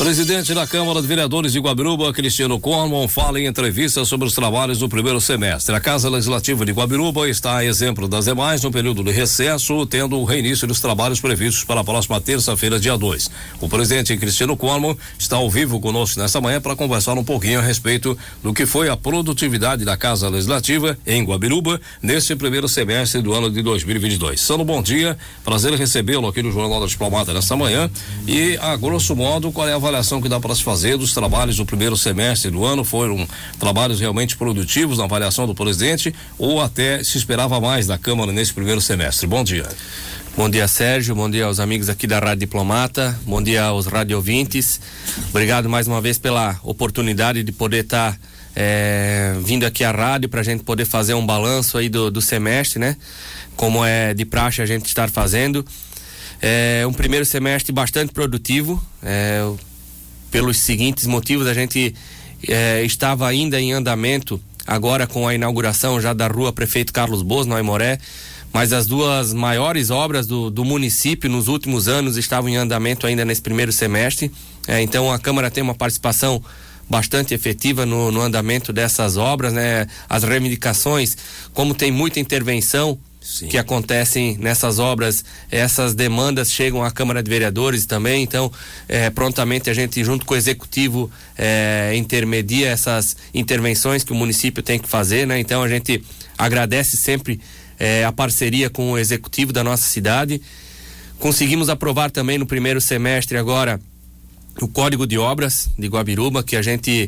Presidente da Câmara de Vereadores de Guabiruba, Cristiano Cormon, fala em entrevista sobre os trabalhos do primeiro semestre. A Casa Legislativa de Guabiruba está a exemplo das demais no período de recesso, tendo o reinício dos trabalhos previstos para a próxima terça-feira, dia 2. O presidente Cristiano Cormon está ao vivo conosco nesta manhã para conversar um pouquinho a respeito do que foi a produtividade da Casa Legislativa em Guabiruba neste primeiro semestre do ano de 2022. Sano, bom dia, prazer recebê-lo aqui no Jornal da Diplomata nesta manhã e, a grosso modo, qual é a avaliação que dá para se fazer dos trabalhos do primeiro semestre do ano? Foram trabalhos realmente produtivos na avaliação do presidente ou até se esperava mais da Câmara nesse primeiro semestre? Bom dia. Bom dia, Sérgio, bom dia aos amigos aqui da Rádio Diplomata, bom dia aos radiovintes. Obrigado mais uma vez pela oportunidade de poder estar vindo aqui à rádio para a gente poder fazer um balanço aí do semestre, né? Como é de praxe a gente estar fazendo. Um primeiro semestre bastante produtivo, pelos seguintes motivos. A gente estava ainda em andamento agora com a inauguração já da rua Prefeito Carlos Boas, no Aimoré, mas as duas maiores obras do município nos últimos anos estavam em andamento ainda nesse primeiro semestre. Então a Câmara tem uma participação bastante efetiva no andamento dessas obras, né? As reivindicações, como tem muita intervenção, sim, que acontecem nessas obras, essas demandas chegam à Câmara de Vereadores também. Então prontamente a gente, junto com o Executivo, intermedia essas intervenções que o município tem que fazer, né? Então a gente agradece sempre a parceria com o Executivo da nossa cidade. Conseguimos aprovar também no primeiro semestre agora o Código de Obras de Guabiruba, que a gente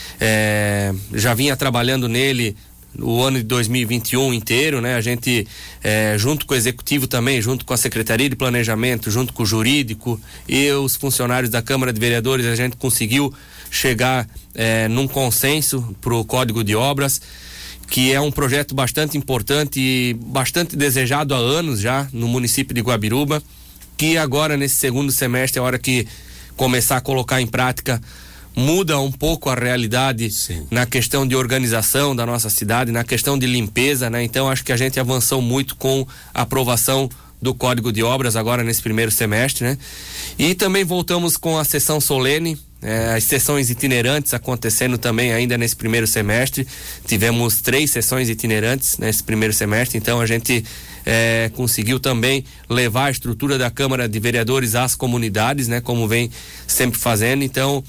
já vinha trabalhando nele o ano de 2021 inteiro, né? A gente, junto com o Executivo também, junto com a Secretaria de Planejamento, junto com o Jurídico e os funcionários da Câmara de Vereadores, a gente conseguiu chegar num consenso para o Código de Obras, que é um projeto bastante importante e bastante desejado há anos já no município de Guabiruba, que agora nesse segundo semestre, a hora que começar a colocar em prática, muda um pouco a realidade, sim, na questão de organização da nossa cidade, na questão de limpeza, né? Então acho que a gente avançou muito com a aprovação do Código de Obras agora nesse primeiro semestre, né? E também voltamos com a sessão solene, as sessões itinerantes acontecendo também ainda nesse primeiro semestre. Tivemos 3 sessões itinerantes nesse primeiro semestre, então a gente conseguiu também levar a estrutura da Câmara de Vereadores às comunidades, né? Como vem sempre fazendo. Então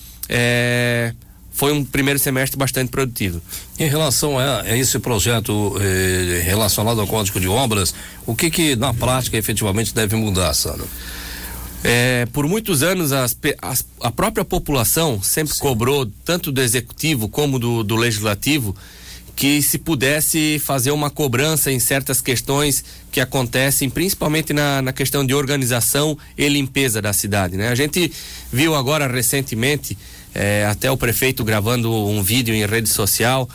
foi um primeiro semestre bastante produtivo. Em relação a esse projeto relacionado ao Código de Obras, o que na prática efetivamente deve mudar, Sano? Por muitos anos a própria população sempre, sim, cobrou, tanto do Executivo como do Legislativo, que se pudesse fazer uma cobrança em certas questões que acontecem, principalmente na questão de organização e limpeza da cidade, né? A gente viu agora recentemente até o prefeito gravando um vídeo em rede social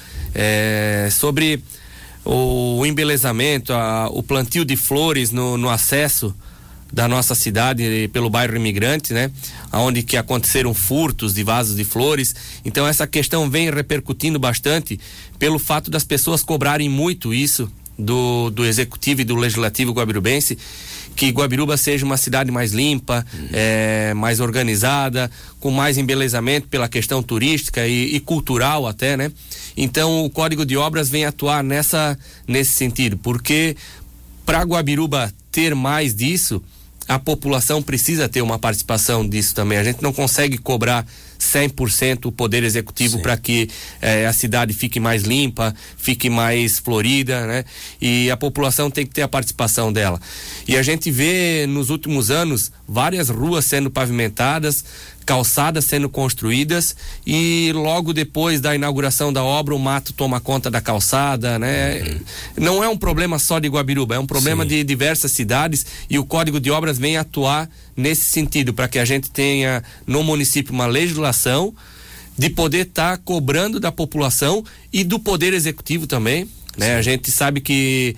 sobre o embelezamento, o plantio de flores no acesso da nossa cidade pelo bairro Imigrante, né? Onde que aconteceram furtos de vasos de flores. Então essa questão vem repercutindo bastante pelo fato das pessoas cobrarem muito isso do Executivo e do Legislativo guabirubense, que Guabiruba seja uma cidade mais limpa, mais organizada, com mais embelezamento pela questão turística e cultural até, né? Então o Código de Obras vem atuar nesse sentido, porque para Guabiruba ter mais disso, a população precisa ter uma participação disso também. A gente não consegue cobrar 100% o poder executivo para que a cidade fique mais limpa, fique mais florida, né? E a população tem que ter a participação dela. E a gente vê nos últimos anos várias ruas sendo pavimentadas, calçadas sendo construídas, e logo depois da inauguração da obra o mato toma conta da calçada, né? Não é um problema só de Guabiruba, é um problema, sim, de diversas cidades, e o Código de Obras vem atuar nesse sentido, para que a gente tenha no município uma legislação de poder estar cobrando da população e do Poder Executivo também, né? A gente sabe que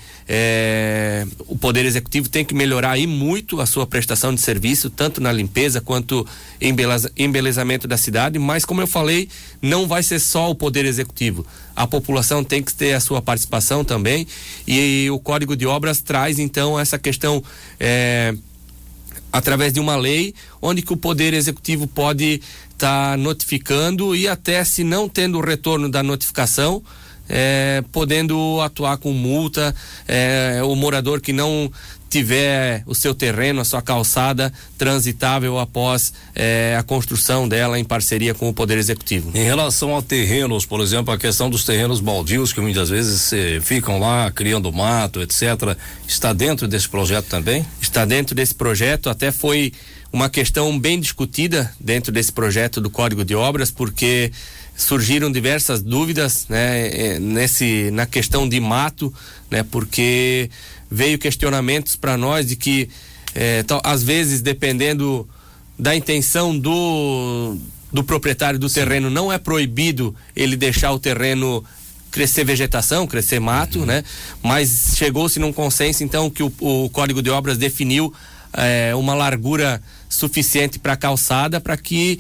o Poder Executivo tem que melhorar aí muito a sua prestação de serviço, tanto na limpeza quanto embelezamento da cidade, mas como eu falei, não vai ser só o Poder Executivo. A população tem que ter a sua participação também, e o Código de Obras traz então essa questão através de uma lei onde que o Poder Executivo pode estar notificando e até, se não tendo o retorno da notificação, podendo atuar com multa, o morador que não tiver o seu terreno, a sua calçada transitável após a construção dela em parceria com o Poder Executivo. Em relação a terrenos, por exemplo, a questão dos terrenos baldios que muitas vezes ficam lá criando mato, etc., está dentro desse projeto também? Está dentro desse projeto, até foi uma questão bem discutida dentro desse projeto do Código de Obras, porque surgiram diversas dúvidas, né, na questão de mato, né, porque veio questionamentos para nós de que às vezes, dependendo da intenção do proprietário do terreno, não é proibido ele deixar o terreno crescer vegetação, crescer mato, né? Mas chegou-se num consenso, então, que o Código de Obras definiu uma largura suficiente para a calçada, para que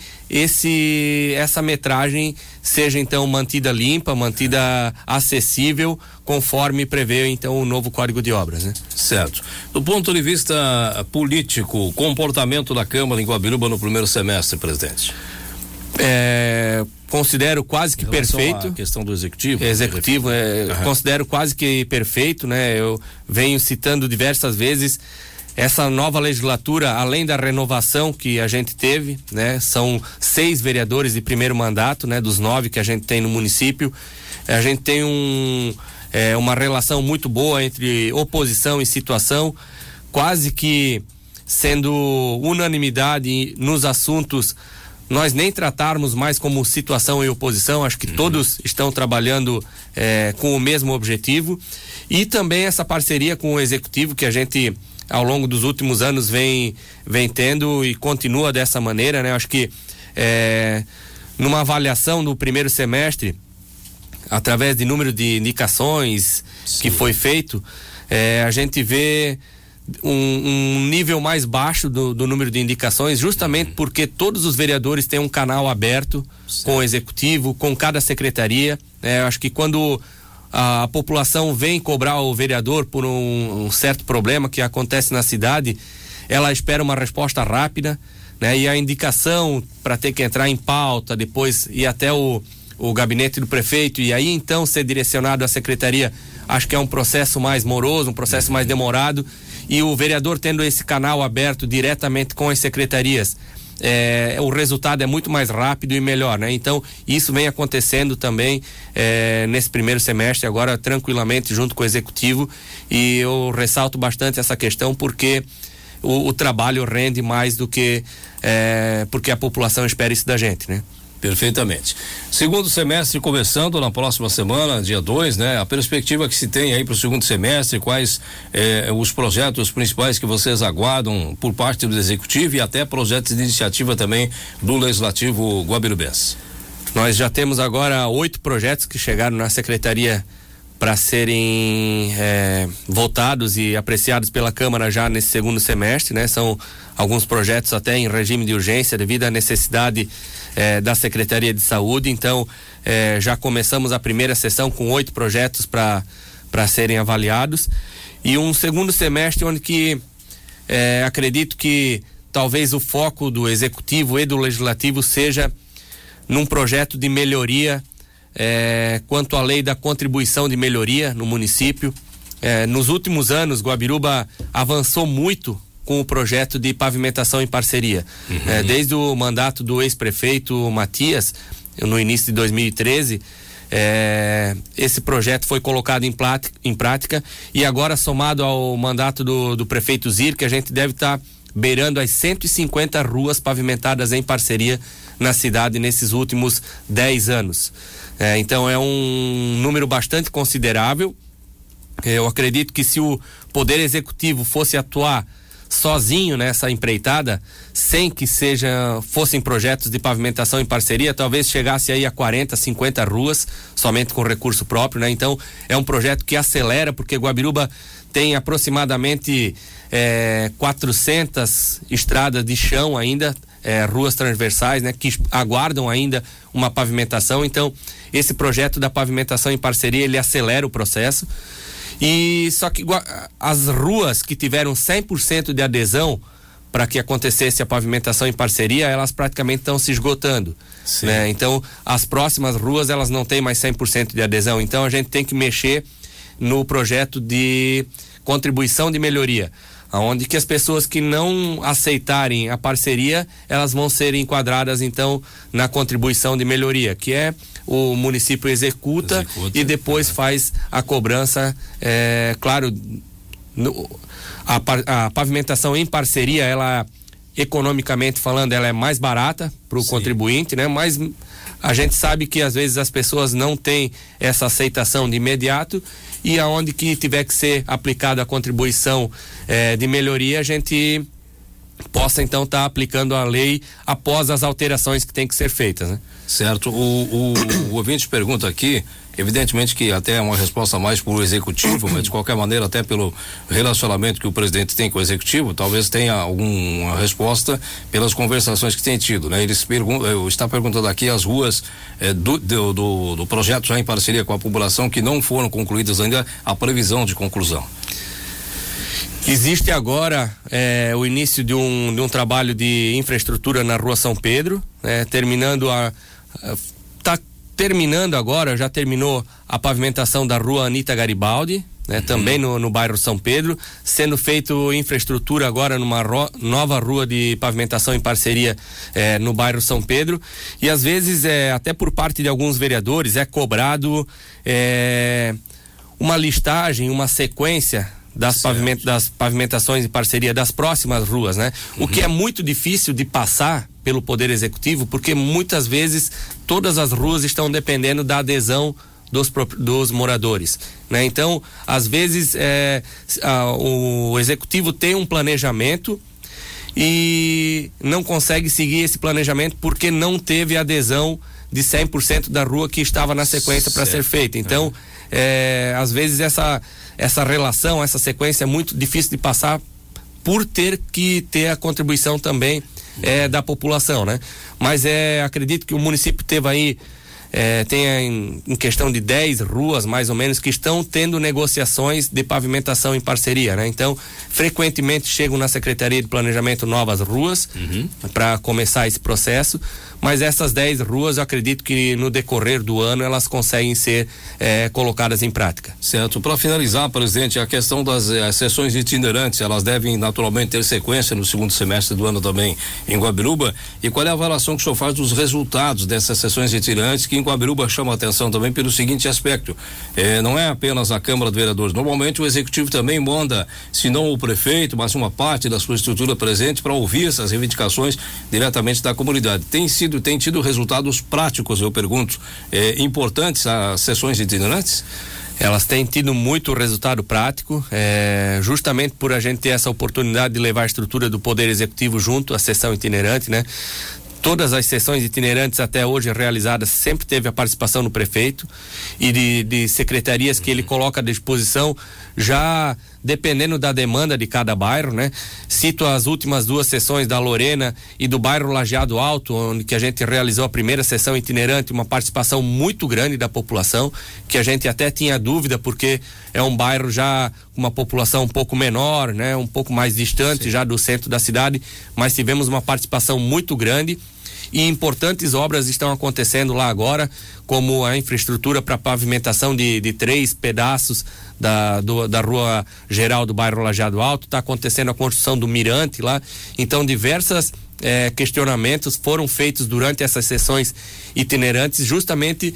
essa metragem seja então mantida limpa, mantida acessível, conforme prevê então o novo Código de Obras, né? Certo. Do ponto de vista político, comportamento da Câmara em Guabiruba no primeiro semestre, presidente? Considero quase que perfeito. A questão do executivo. Considero quase que perfeito, né? Eu venho citando diversas vezes essa nova legislatura, além da renovação que a gente teve, né? São 6 vereadores de primeiro mandato, né? Dos 9 que a gente tem no município. A gente tem uma relação muito boa entre oposição e situação, quase que sendo unanimidade nos assuntos, nós nem tratarmos mais como situação e oposição. Acho que todos estão trabalhando com o mesmo objetivo, e também essa parceria com o Executivo que a gente ao longo dos últimos anos vem tendo e continua dessa maneira, né? Acho que numa avaliação do primeiro semestre, através de número de indicações que foi feito, a gente vê um nível mais baixo do número de indicações, justamente porque todos os vereadores têm um canal aberto com o Executivo, com cada secretaria. Acho que quando a população vem cobrar o vereador por um certo problema que acontece na cidade, ela espera uma resposta rápida, né? E a indicação para ter que entrar em pauta, depois ir até o gabinete do prefeito e aí então ser direcionado à secretaria, acho que é um processo mais moroso, um processo mais demorado, e o vereador tendo esse canal aberto diretamente com as secretarias, o resultado é muito mais rápido e melhor, né? Então isso vem acontecendo também nesse primeiro semestre agora tranquilamente junto com o Executivo, e eu ressalto bastante essa questão porque o trabalho rende mais do que porque a população espera isso da gente, né? Perfeitamente. Segundo semestre começando na próxima semana, dia 2, né? A perspectiva que se tem aí para o segundo semestre, quais os projetos principais que vocês aguardam por parte do Executivo e até projetos de iniciativa também do Legislativo guabirubense? Nós já temos agora 8 projetos que chegaram na Secretaria para serem votados e apreciados pela Câmara já nesse segundo semestre, né? São alguns projetos até em regime de urgência devido à necessidade da Secretaria de Saúde. Então já começamos a primeira sessão com 8 projetos para serem avaliados, e um segundo semestre onde que acredito que talvez o foco do Executivo e do Legislativo seja num projeto de melhoria quanto à lei da contribuição de melhoria no município. Nos últimos anos, Guabiruba avançou muito com o projeto de pavimentação em parceria. Desde o mandato do ex-prefeito Matias, no início de 2013, esse projeto foi colocado em prática, e agora, somado ao mandato do prefeito Zir, que a gente deve estar beirando as 150 ruas pavimentadas em parceria na cidade nesses últimos 10 anos. Então é um número bastante considerável. Eu acredito que se o Poder Executivo fosse atuar sozinho nessa empreitada, sem que fossem projetos de pavimentação em parceria, talvez chegasse aí a 40, 50 ruas, somente com recurso próprio, né? Então é um projeto que acelera, porque Guabiruba tem aproximadamente 400 estradas de chão ainda, ruas transversais, né? Que aguardam ainda uma pavimentação. Então esse projeto da pavimentação em parceria, ele acelera o processo. E só que as ruas que tiveram 100% de adesão para que acontecesse a pavimentação em parceria, elas praticamente estão se esgotando, né? Então, as próximas ruas, elas não têm mais 100% de adesão, então a gente tem que mexer no projeto de contribuição de melhoria, aonde que as pessoas que não aceitarem a parceria, elas vão ser enquadradas então na contribuição de melhoria, que é o município executa e depois faz a cobrança, claro, a pavimentação em parceria, ela economicamente falando, ela é mais barata para o contribuinte, né? Mas a gente sabe que às vezes as pessoas não têm essa aceitação de imediato, e aonde que tiver que ser aplicada a contribuição de melhoria, a gente possa então estar aplicando a lei após as alterações que tem que ser feitas, né? Certo. O ouvinte pergunta aqui, evidentemente que até é uma resposta mais para o executivo, mas de qualquer maneira, até pelo relacionamento que o presidente tem com o executivo, talvez tenha alguma resposta pelas conversações que tem tido, né? Está perguntando aqui as ruas do projeto já em parceria com a população que não foram concluídas ainda, a previsão de conclusão. Existe agora o início de um trabalho de infraestrutura na Rua São Pedro, terminando agora, já terminou a pavimentação da Rua Anita Garibaldi, né? Também no bairro São Pedro, sendo feito infraestrutura agora numa nova rua de pavimentação em parceria no bairro São Pedro, e às vezes até por parte de alguns vereadores é cobrado uma listagem, uma sequência das pavimentações em parceria das próximas ruas, né? O que é muito difícil de passar pelo Poder Executivo, porque muitas vezes todas as ruas estão dependendo da adesão dos moradores, né? Então, às vezes o Executivo tem um planejamento e não consegue seguir esse planejamento porque não teve adesão de 100% da rua que estava na sequência para ser feita. Então, às vezes essa relação, essa sequência é muito difícil de passar por ter que ter a contribuição também da população, né? Mas acredito que o município teve aí tem em questão de 10 ruas mais ou menos que estão tendo negociações de pavimentação em parceria, né? Então, frequentemente chegam na Secretaria de Planejamento novas ruas para começar esse processo, mas essas 10 ruas eu acredito que no decorrer do ano elas conseguem ser colocadas em prática. Certo. Para finalizar, presidente, a questão das sessões itinerantes, elas devem naturalmente ter sequência no segundo semestre do ano também em Guabiruba, e qual é a avaliação que o senhor faz dos resultados dessas sessões itinerantes, que em Guabiruba chama a atenção também pelo seguinte aspecto, não é apenas a Câmara de Vereadores, normalmente o Executivo também manda, se não o prefeito, mas uma parte da sua estrutura presente para ouvir essas reivindicações diretamente da comunidade. Tem tido resultados práticos, eu pergunto, importantes as sessões itinerantes? Elas têm tido muito resultado prático, justamente por a gente ter essa oportunidade de levar a estrutura do Poder Executivo junto à sessão itinerante, né? Todas as sessões itinerantes até hoje realizadas sempre teve a participação do prefeito e de secretarias que ele coloca à disposição, já dependendo da demanda de cada bairro, né? Cito as últimas 2 sessões da Lorena e do bairro Lajeado Alto, onde que a gente realizou a primeira sessão itinerante, uma participação muito grande da população, que a gente até tinha dúvida porque é um bairro já com uma população um pouco menor, né? Um pouco mais distante já do centro da cidade, mas tivemos uma participação muito grande. E importantes obras estão acontecendo lá agora, como a infraestrutura para pavimentação de 3 pedaços da rua geral do bairro Lajeado Alto. Está acontecendo a construção do mirante lá. Então, diversas questionamentos foram feitos durante essas sessões itinerantes, justamente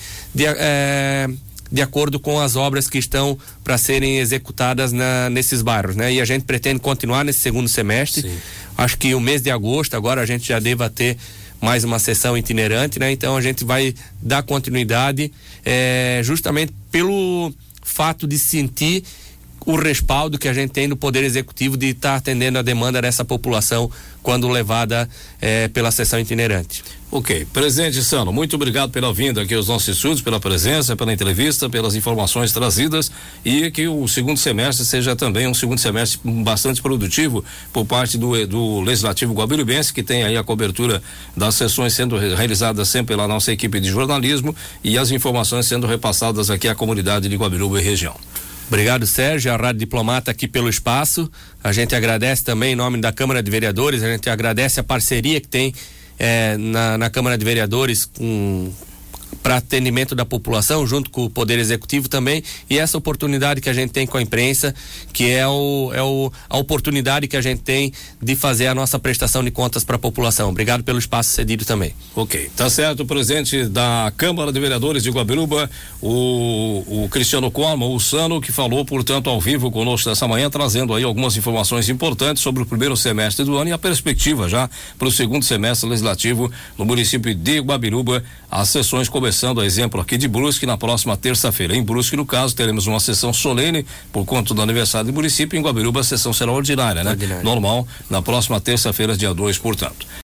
de acordo com as obras que estão para serem executadas nesses bairros, né? E a gente pretende continuar nesse segundo semestre. Sim. Acho que o mês de agosto agora a gente já deva ter mais uma sessão itinerante, né? Então a gente vai dar continuidade justamente pelo fato de sentir o respaldo que a gente tem do Poder Executivo de estar atendendo a demanda dessa população quando levada pela sessão itinerante. Ok. Presidente Sano, muito obrigado pela vinda aqui aos nossos estúdios, pela presença, pela entrevista, pelas informações trazidas, e que o segundo semestre seja também um segundo semestre bastante produtivo por parte do Legislativo Guabirubense, que tem aí a cobertura das sessões sendo realizadas sempre pela nossa equipe de jornalismo e as informações sendo repassadas aqui à comunidade de Guabiruba e região. Obrigado, Sérgio, a Rádio Diplomata aqui pelo espaço. A gente agradece também em nome da Câmara de Vereadores, a gente agradece a parceria que tem na Câmara de Vereadores para atendimento da população, junto com o Poder Executivo também, e essa oportunidade que a gente tem com a imprensa, que é a oportunidade que a gente tem de fazer a nossa prestação de contas para a população. Obrigado pelo espaço cedido também. Ok, tá certo. O presidente da Câmara de Vereadores de Guabiruba, o Cristiano Corma, o Sano, que falou, portanto, ao vivo conosco nessa manhã, trazendo aí algumas informações importantes sobre o primeiro semestre do ano e a perspectiva já para o segundo semestre legislativo no município de Guabiruba. As sessões começando, a exemplo aqui de Brusque, na próxima terça-feira. Em Brusque, no caso, teremos uma sessão solene por conta do aniversário do município. Em Guabiruba, a sessão será ordinária, né? Normal, na próxima terça-feira, dia 2, portanto.